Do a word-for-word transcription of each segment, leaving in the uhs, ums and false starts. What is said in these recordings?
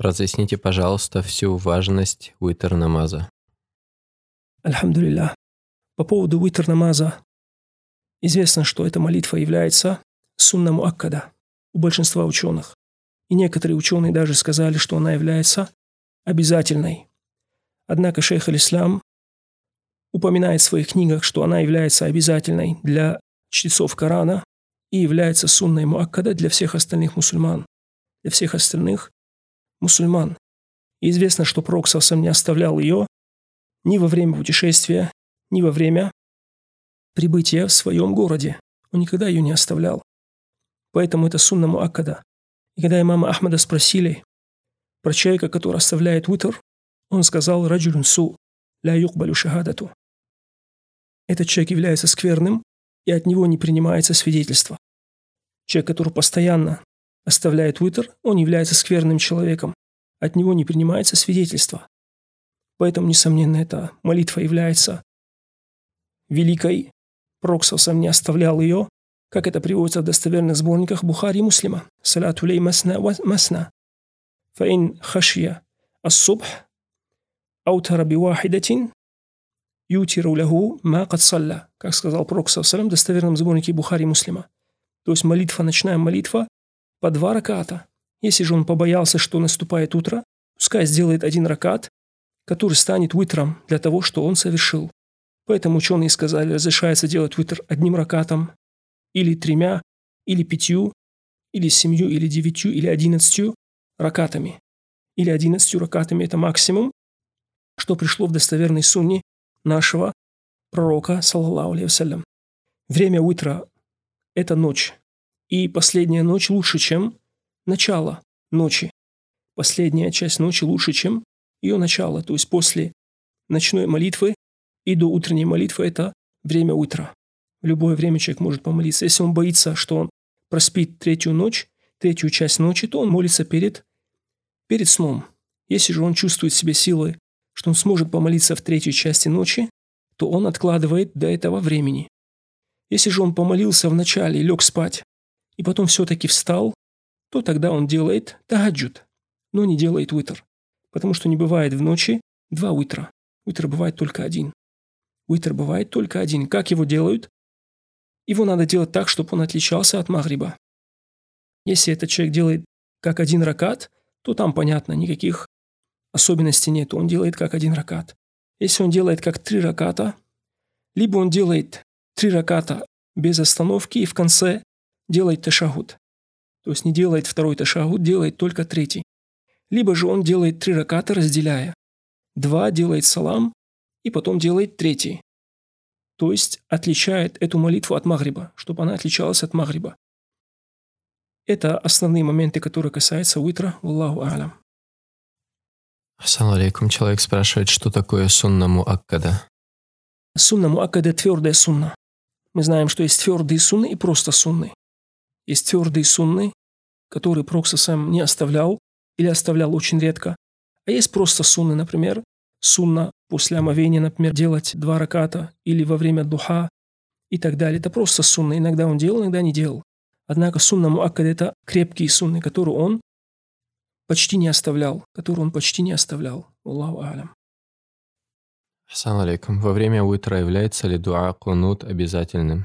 Разъясните, пожалуйста, всю важность уитр намаза. Альхамдулилля. По поводу уитр намаза известно, что эта молитва является сунна муаккада у большинства ученых. И некоторые ученые даже сказали, что она является обязательной. Однако шейх аль-Ислам упоминает в своих книгах, что она является обязательной для чтецов Корана и является сунной муаккада для всех остальных мусульман. Для всех остальных мусульман. И известно, что пророк саллаллаху алейхи ва саллям не оставлял ее ни во время путешествия, ни во время прибытия в своем городе. Он никогда ее не оставлял. Поэтому это сунна муаккада. И когда имама Ахмада спросили про человека, который оставляет уитр, он сказал: «Раджулюн су, ля юкбалю шахадату». Этот человек является скверным, и от него не принимается свидетельство. Человек, который постоянно оставляет уитр, он является скверным человеком. От него не принимается свидетельство. Поэтому, несомненно, эта молитва является великой. Пророк саллаллаху алейхи ва саллям не оставлял ее, как это приводится в достоверных сборниках Бухари и Муслима. «Салату лей масна ва масна, фа ин хашья ас-субх, аутара би вахидатин, ютиру лаху ма кад салля», как сказал пророк саллаллаху алейхи ва саллям в достоверном сборнике Бухари и Муслима. То есть молитва, ночная молитва, по два раката. Если же он побоялся, что наступает утро, пускай сделает один ракат, который станет уитром для того, что он совершил. Поэтому ученые сказали, разрешается делать уитр одним ракатом, или тремя, или пятью, или семью, или девятью, или одиннадцатью ракатами. Или одиннадцатью ракатами – это максимум, что пришло в достоверной сунне нашего пророка, саллаллаху алейхи ва саллям. Время уитра – это ночь. И последняя ночь лучше, чем начало ночи. Последняя часть ночи лучше, чем ее начало. То есть после ночной молитвы и до утренней молитвы – это время уитра. В любое время человек может помолиться. Если он боится, что он проспит третью ночь, третью часть ночи, то он молится перед, перед сном. Если же он чувствует в себе силы, что он сможет помолиться в третьей части ночи, то он откладывает до этого времени. Если же он помолился в начале и лег спать, и потом все-таки встал, то тогда он делает тахаджуд, но не делает уитр. Потому что не бывает в ночи два уитра. Уитр бывает только один. Уитр бывает только один. Как его делают? Его надо делать так, чтобы он отличался от магриба. Если этот человек делает как один ракат, то там, понятно, никаких особенностей нет. Он делает как один ракат. Если он делает как три раката, либо он делает три раката без остановки и в конце делает ташахуд. То есть не делает второй ташахуд, делает только третий. Либо же он делает три раката, разделяя. Два делает салам и потом делает третий. То есть отличает эту молитву от магриба, чтобы она отличалась от магриба. Это основные моменты, которые касаются уитра. Аллаху а'лям. Ассаламу алейкум. Человек спрашивает, что такое сунна муаккада? Сунна муаккада – твердая сунна. Мы знаем, что есть твердые сунны и просто сунны. Есть твердые сунны, которые пророк сам не оставлял или оставлял очень редко. А есть просто сунны, например, сунна после омовения, например, делать два раката или во время духа и так далее. Это просто сунна. Иногда он делал, иногда не делал. Однако сунна муаккада – это крепкие сунны, которые он почти не оставлял. Которые он почти не оставлял. Аллаху а'лям. Ассаламу алейкум. Во время уитра является ли дуа кунут обязательным?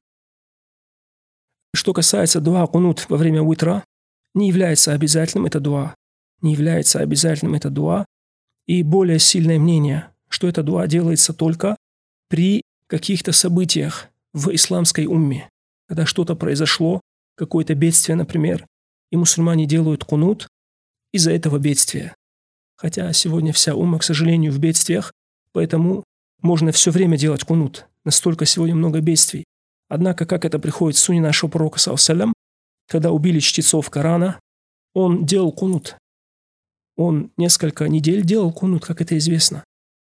Что касается дуа кунут во время уитра, не является обязательным это дуа. Не является обязательным это дуа. И более сильное мнение, что это дуа делается только при каких-то событиях в исламской умме. Когда что-то произошло, какое-то бедствие, например, и мусульмане делают кунут из-за этого бедствия. Хотя сегодня вся умма, к сожалению, в бедствиях, поэтому можно все время делать кунут. Настолько сегодня много бедствий. Однако, как это приходит в сунне нашего пророка, саллаллаху алейхи ва саллям, когда убили чтецов Корана, он делал кунут. Он несколько недель делал кунут, как это известно.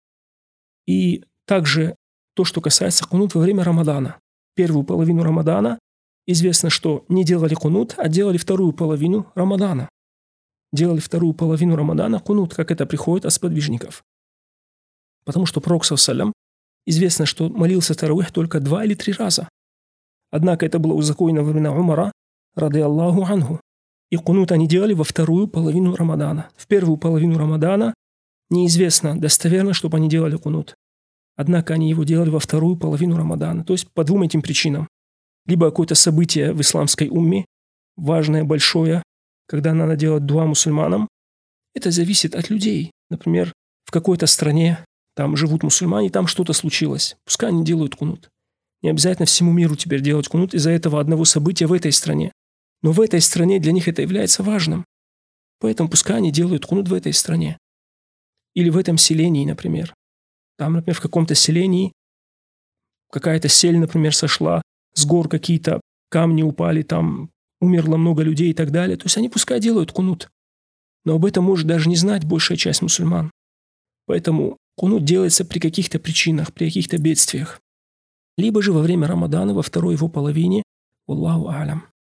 И также то, что касается кунут во время Рамадана. Первую половину Рамадана известно, что не делали кунут, а делали вторую половину Рамадана. Делали вторую половину Рамадана кунут, как это приходит от сподвижников. Потому что пророк, саллаллаху алейхи ва саллям, известно, что молился таравих только два или три раза. Однако это было узаконено во времена Умара, ради Аллаху анху. И кунут они делали во вторую половину Рамадана. В первую половину Рамадана неизвестно достоверно, чтобы они делали кунут. Однако они его делали во вторую половину Рамадана. То есть по двум этим причинам. Либо какое-то событие в исламской умме, важное, большое, когда надо делать дуа мусульманам. Это зависит от людей. Например, в какой-то стране там живут мусульмане, там что-то случилось. Пускай они делают кунут. Не обязательно всему миру теперь делать кунут из-за этого одного события в этой стране. Но в этой стране для них это является важным. Поэтому пускай они делают кунут в этой стране. Или в этом селении, например. Там, например, в каком-то селении какая-то сель, например, сошла, с гор какие-то камни упали, там умерло много людей и так далее. То есть они пускай делают кунут. Но об этом может даже не знать большая часть мусульман. Поэтому кунут делается при каких-то причинах, при каких-то бедствиях. Либо же во время Рамадана, во второй его половине. Аллаху а'лям.